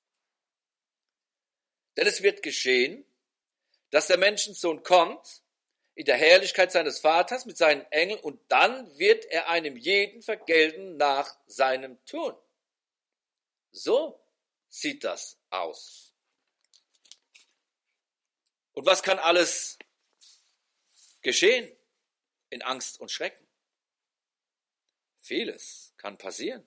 Denn es wird geschehen, dass der Menschensohn kommt in der Herrlichkeit seines Vaters mit seinen Engeln, und dann wird er einem jeden vergelten nach seinem Tun. So sieht das aus. Und was kann alles geschehen in Angst und Schrecken? Vieles kann passieren.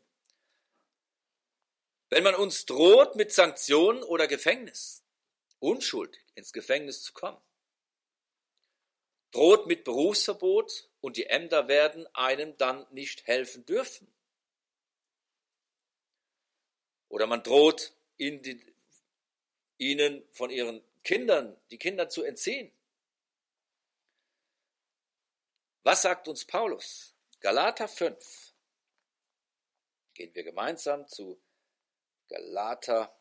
Wenn man uns droht mit Sanktionen oder Gefängnis, unschuldig ins Gefängnis zu kommen, droht mit Berufsverbot und die Ämter werden einem dann nicht helfen dürfen. Oder man droht ihnen, die, ihnen von ihren Kindern, die Kinder zu entziehen. Was sagt uns Paulus? Galater fünf. Gehen wir gemeinsam zu Galater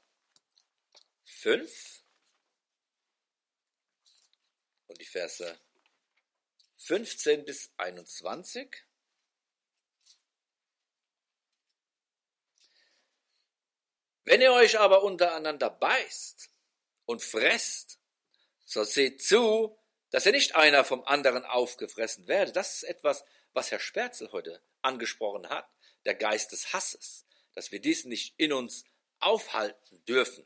fünf und die Verse fünfzehn bis einundzwanzig. Wenn ihr euch aber untereinander beißt und fresst, so seht zu, dass ihr nicht einer vom anderen aufgefressen werdet. Das ist etwas, was Herr Sperzel heute angesprochen hat, der Geist des Hasses, dass wir dies nicht in uns aufhalten dürfen.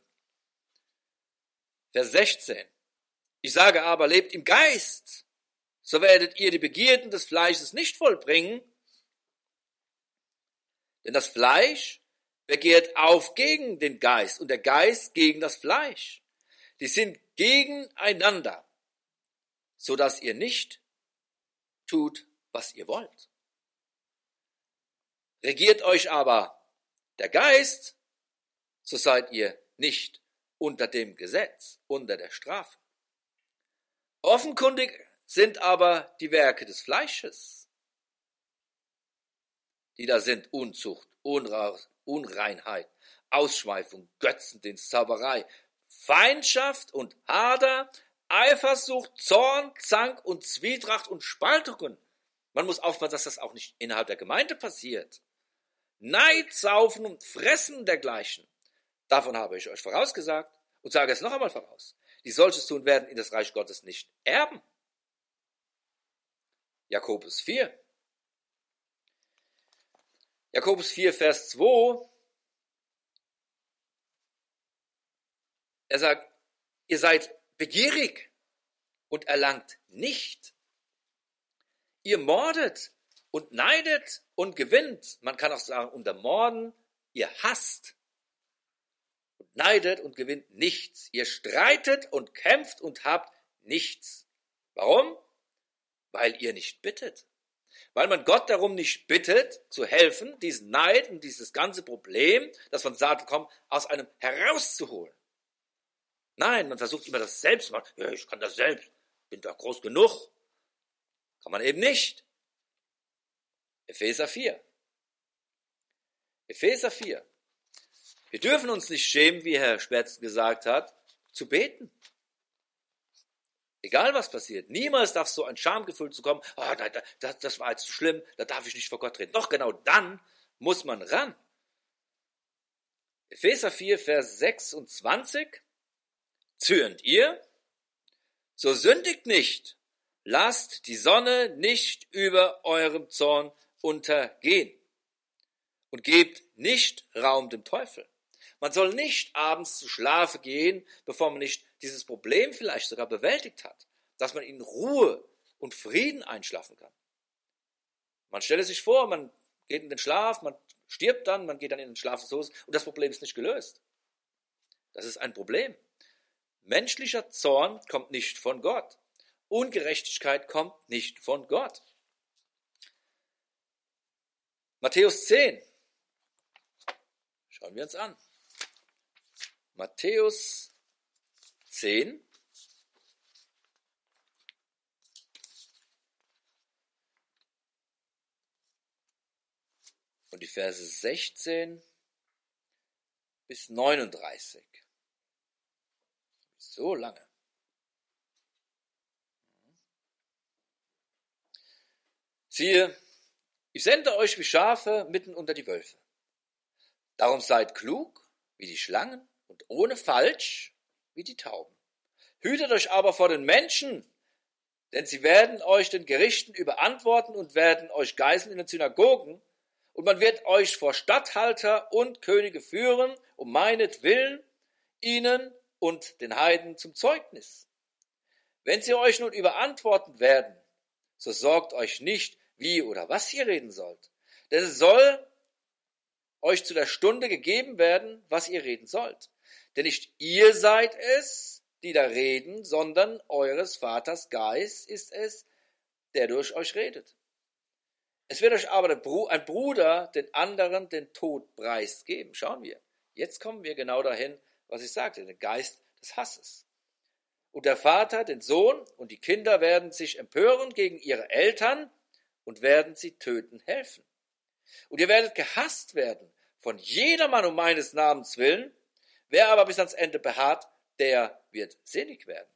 Vers sechzehn. Ich sage aber, lebt im Geist, so werdet ihr die Begierden des Fleisches nicht vollbringen, denn das Fleisch begehrt auf gegen den Geist und der Geist gegen das Fleisch. Die sind gegeneinander, so dass ihr nicht tut, was ihr wollt. Regiert euch aber der Geist, so seid ihr nicht unter dem Gesetz, unter der Strafe. Offenkundig sind aber die Werke des Fleisches, die da sind: Unzucht, Unreinheit, Ausschweifung, Götzendienst, Zauberei, Feindschaft und Hader, Eifersucht, Zorn, Zank und Zwietracht und Spaltungen. Man muss aufpassen, dass das auch nicht innerhalb der Gemeinde passiert. Neid, Saufen und Fressen dergleichen. Davon habe ich euch vorausgesagt und sage es noch einmal voraus. Die solches tun, werden in das Reich Gottes nicht erben. Jakobus vier. Jakobus vier, Vers zwei. Er sagt, ihr seid begierig und erlangt nicht. Ihr mordet und neidet und gewinnt. Man kann auch sagen, unter Morden, ihr hasst und neidet und gewinnt nichts. Ihr streitet und kämpft und habt nichts. Warum? Weil ihr nicht bittet. Weil man Gott darum nicht bittet, zu helfen, diesen Neid und dieses ganze Problem, das von Satan kommt, aus einem herauszuholen. Nein, man versucht immer das selbst zu machen. Ja, ich kann das selbst, bin doch groß genug. Kann man eben nicht. Epheser vier. Epheser vier. Wir dürfen uns nicht schämen, wie Herr Sperz gesagt hat, zu beten. Egal was passiert, niemals darf so ein Schamgefühl zu kommen, oh, das, das war jetzt zu schlimm, da darf ich nicht vor Gott reden. Doch genau dann muss man ran. Epheser vier, Vers sechsundzwanzig. Zürnt ihr? So sündigt nicht. Lasst die Sonne nicht über eurem Zorn untergehen. Und gebt nicht Raum dem Teufel. Man soll nicht abends zu Schlafe gehen, bevor man nicht dieses Problem vielleicht sogar bewältigt hat, dass man in Ruhe und Frieden einschlafen kann. Man stelle sich vor, man geht in den Schlaf, man stirbt dann, man geht dann in den Schlafenstoß und das Problem ist nicht gelöst. Das ist ein Problem. Menschlicher Zorn kommt nicht von Gott. Ungerechtigkeit kommt nicht von Gott. Matthäus zehn. Schauen wir uns an. Matthäus zehn. Und die Verse sechzehn bis neununddreißig. So lange. Siehe, ich sende euch wie Schafe mitten unter die Wölfe. Darum seid klug wie die Schlangen und ohne Falsch wie die Tauben. Hütet euch aber vor den Menschen, denn sie werden euch den Gerichten überantworten und werden euch geißeln in den Synagogen, und man wird euch vor Statthalter und Könige führen, um meinetwillen, ihnen und den Heiden zum Zeugnis. Wenn sie euch nun überantworten werden, so sorgt euch nicht, wie oder was ihr reden sollt, denn es soll euch zu der Stunde gegeben werden, was ihr reden sollt. Denn nicht ihr seid es, die da reden, sondern eures Vaters Geist ist es, der durch euch redet. Es wird euch aber ein Bruder den anderen den Tod preisgeben. Schauen wir, jetzt kommen wir genau dahin, was ich sagte, den Geist des Hasses. Und der Vater, den Sohn und die Kinder werden sich empören gegen ihre Eltern und werden sie töten helfen. Und ihr werdet gehasst werden von jedermann um meines Namens willen. Wer aber bis ans Ende beharrt, der wird selig werden.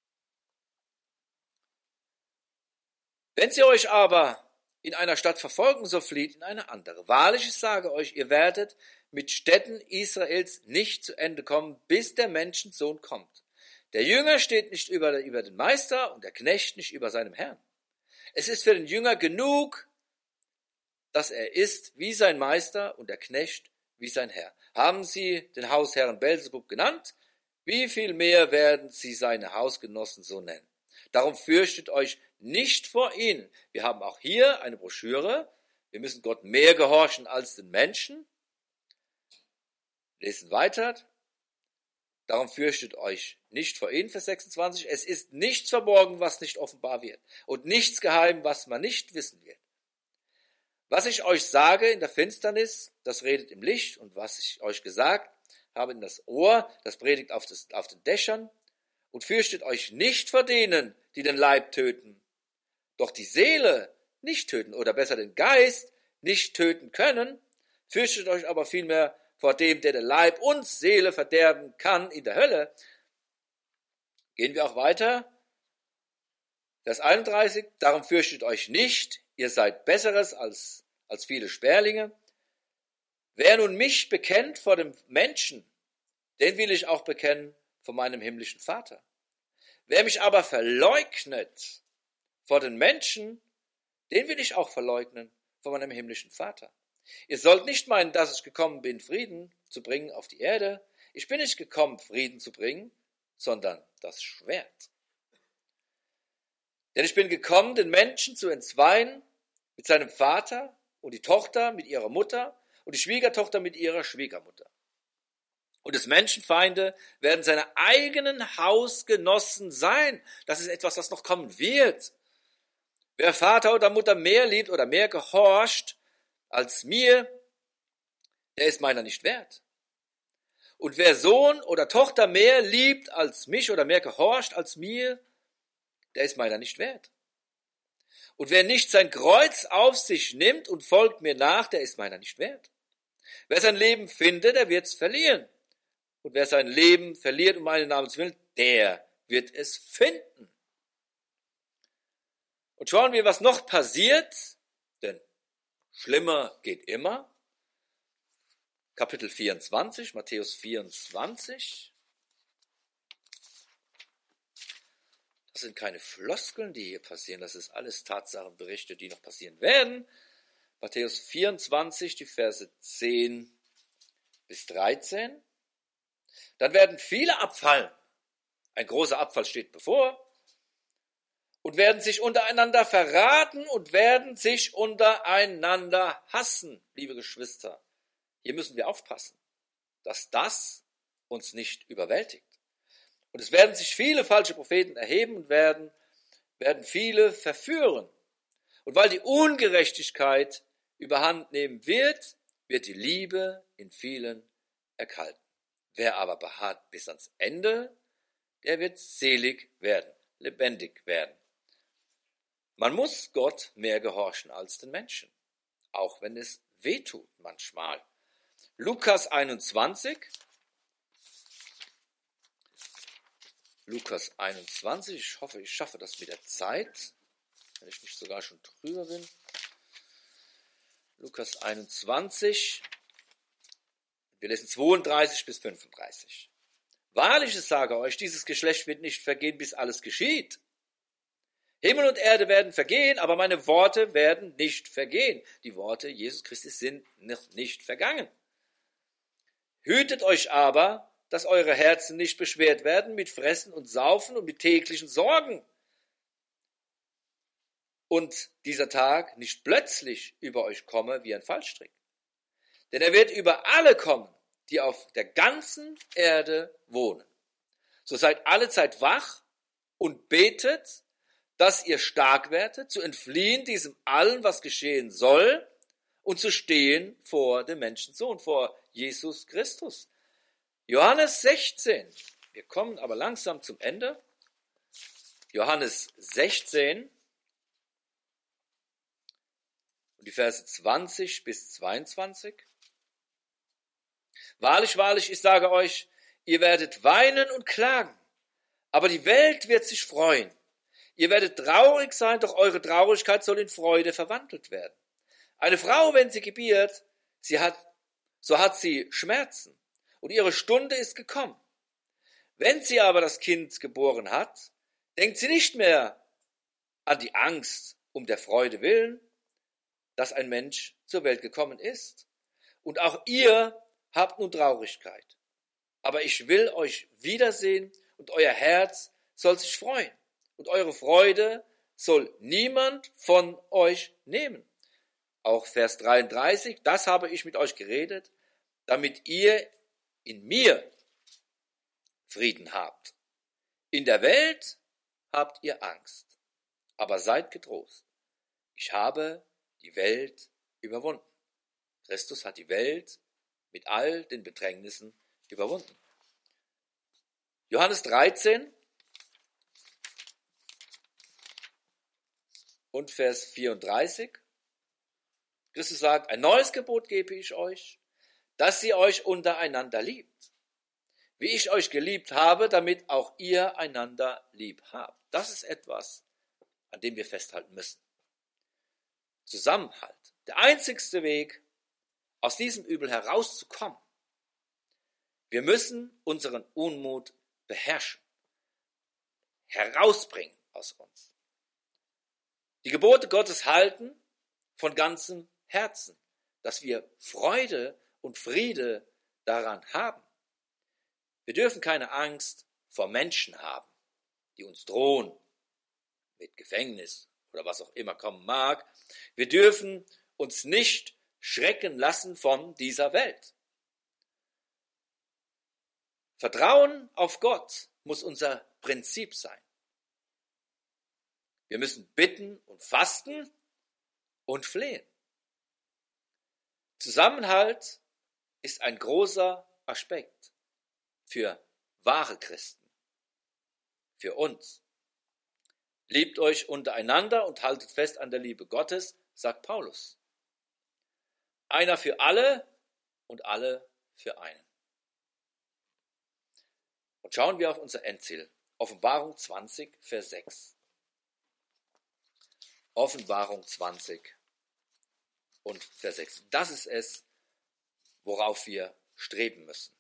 Wenn sie euch aber in einer Stadt verfolgen, so flieht in eine andere. Wahrlich, ich sage euch, ihr werdet mit Städten Israels nicht zu Ende kommen, bis der Menschensohn kommt. Der Jünger steht nicht über, über den Meister und der Knecht nicht über seinem Herrn. Es ist für den Jünger genug, dass er ist wie sein Meister und der Knecht wie sein Herr. Haben sie den Hausherrn Belzebub genannt? Wie viel mehr werden sie seine Hausgenossen so nennen? Darum fürchtet euch nicht vor ihnen. Wir haben auch hier eine Broschüre. Wir müssen Gott mehr gehorchen als den Menschen. Lesen weiter. Darum fürchtet euch nicht vor ihnen, Vers sechsundzwanzig. Es ist nichts verborgen, was nicht offenbar wird. Und nichts geheim, was man nicht wissen wird. Was ich euch sage in der Finsternis, das redet im Licht. Und was ich euch gesagt habe in das Ohr, das predigt auf, das, auf den Dächern. Und fürchtet euch nicht vor denen, die den Leib töten, doch die Seele nicht töten oder besser den Geist nicht töten können. Fürchtet euch aber vielmehr vor dem, der den Leib und Seele verderben kann in der Hölle. Gehen wir auch weiter. Vers einunddreißig. Darum fürchtet euch nicht, ihr seid Besseres als, als viele Sperlinge. Wer nun mich bekennt vor dem Menschen, den will ich auch bekennen vor meinem himmlischen Vater. Wer mich aber verleugnet vor den Menschen, den will ich auch verleugnen vor meinem himmlischen Vater. Ihr sollt nicht meinen, dass ich gekommen bin, Frieden zu bringen auf die Erde. Ich bin nicht gekommen, Frieden zu bringen, sondern das Schwert. Denn ich bin gekommen, den Menschen zu entzweien mit seinem Vater und die Tochter mit ihrer Mutter und die Schwiegertochter mit ihrer Schwiegermutter. Und des Menschenfeinde werden seine eigenen Hausgenossen sein. Das ist etwas, das noch kommen wird. Wer Vater oder Mutter mehr liebt oder mehr gehorcht als mir, der ist meiner nicht wert. Und wer Sohn oder Tochter mehr liebt als mich oder mehr gehorcht als mir, der ist meiner nicht wert. Und wer nicht sein Kreuz auf sich nimmt und folgt mir nach, der ist meiner nicht wert. Wer sein Leben findet, der wird es verlieren. Und wer sein Leben verliert um meinen Namens willen, der wird es finden. Und schauen wir, was noch passiert, denn schlimmer geht immer. Kapitel vierundzwanzig, Matthäus vierundzwanzig. Das sind keine Floskeln, die hier passieren, das ist alles Tatsachenberichte, die noch passieren werden. Matthäus vierundzwanzig, die Verse zehn bis dreizehn. Dann werden viele abfallen. Ein großer Abfall steht bevor. Und werden sich untereinander verraten und werden sich untereinander hassen, liebe Geschwister. Hier müssen wir aufpassen, dass das uns nicht überwältigt. Und es werden sich viele falsche Propheten erheben und werden, werden viele verführen. Und weil die Ungerechtigkeit überhand nehmen wird, wird die Liebe in vielen erkalten. Wer aber beharrt bis ans Ende, der wird selig werden, lebendig werden. Man muss Gott mehr gehorchen als den Menschen, auch wenn es wehtut manchmal. Lukas einundzwanzig. Lukas einundzwanzig, ich hoffe, ich schaffe das mit der Zeit, wenn ich nicht sogar schon drüber bin. Lukas einundzwanzig, wir lesen zweiunddreißig bis fünfunddreißig. Wahrlich, ich sage euch, dieses Geschlecht wird nicht vergehen, bis alles geschieht. Himmel und Erde werden vergehen, aber meine Worte werden nicht vergehen. Die Worte Jesus Christi sind noch nicht vergangen. Hütet euch aber, dass eure Herzen nicht beschwert werden mit Fressen und Saufen und mit täglichen Sorgen. Und dieser Tag nicht plötzlich über euch komme wie ein Fallstrick. Denn er wird über alle kommen, die auf der ganzen Erde wohnen. So seid alle Zeit wach und betet, dass ihr stark werdet, zu entfliehen diesem allen, was geschehen soll, und zu stehen vor dem Menschensohn, vor Jesus Christus. Johannes sechzehn, wir kommen aber langsam zum Ende. Johannes sechzehn, und die Verse zwanzig bis zweiundzwanzig. Wahrlich, wahrlich, ich sage euch, ihr werdet weinen und klagen, aber die Welt wird sich freuen. Ihr werdet traurig sein, doch eure Traurigkeit soll in Freude verwandelt werden. Eine Frau, wenn sie gebiert, sie hat, so hat sie Schmerzen, und ihre Stunde ist gekommen. Wenn sie aber das Kind geboren hat, denkt sie nicht mehr an die Angst um der Freude willen, dass ein Mensch zur Welt gekommen ist. Und auch ihr habt nun Traurigkeit. Aber ich will euch wiedersehen, und euer Herz soll sich freuen. Und eure Freude soll niemand von euch nehmen. Auch Vers dreiunddreißig, das habe ich mit euch geredet, damit ihr in mir Frieden habt. In der Welt habt ihr Angst, aber seid getrost. Ich habe die Welt überwunden. Christus hat die Welt mit all den Bedrängnissen überwunden. Johannes dreizehn und Vers vierunddreißig. Christus sagt, ein neues Gebot gebe ich euch, dass ihr euch untereinander liebt. Wie ich euch geliebt habe, damit auch ihr einander lieb habt. Das ist etwas, an dem wir festhalten müssen. Zusammenhalt. Der einzigste Weg, aus diesem Übel herauszukommen. Wir müssen unseren Unmut beherrschen, herausbringen aus uns. Die Gebote Gottes halten von ganzem Herzen, dass wir Freude und Friede daran haben. Wir dürfen keine Angst vor Menschen haben, die uns drohen mit Gefängnis oder was auch immer kommen mag. Wir dürfen uns nicht schrecken lassen von dieser Welt. Vertrauen auf Gott muss unser Prinzip sein. Wir müssen bitten und fasten und flehen. Zusammenhalt ist ein großer Aspekt für wahre Christen, für uns. Liebt euch untereinander und haltet fest an der Liebe Gottes, sagt Paulus. Einer für alle und alle für einen. Und schauen wir auf unser Endziel. Offenbarung zwanzig, Vers sechs. Offenbarung zwanzig und Vers sechs. Das ist es, worauf wir streben müssen.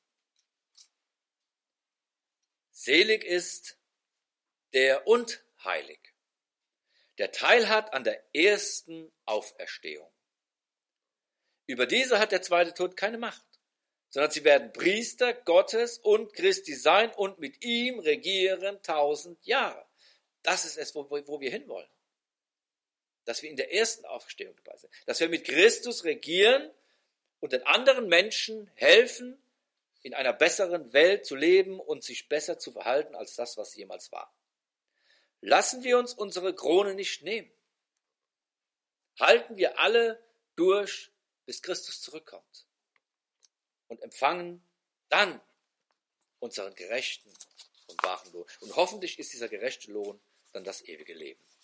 Selig ist der und heilig, der Teil hat an der ersten Auferstehung. Über diese hat der zweite Tod keine Macht, sondern sie werden Priester Gottes und Christi sein und mit ihm regieren tausend Jahre. Das ist es, wo, wo wir hinwollen. Dass wir in der ersten Auferstehung dabei sind. Dass wir mit Christus regieren und den anderen Menschen helfen, in einer besseren Welt zu leben und sich besser zu verhalten als das, was jemals war. Lassen wir uns unsere Krone nicht nehmen. Halten wir alle durch, bis Christus zurückkommt. Und empfangen dann unseren gerechten und wahren Lohn. Und hoffentlich ist dieser gerechte Lohn dann das ewige Leben.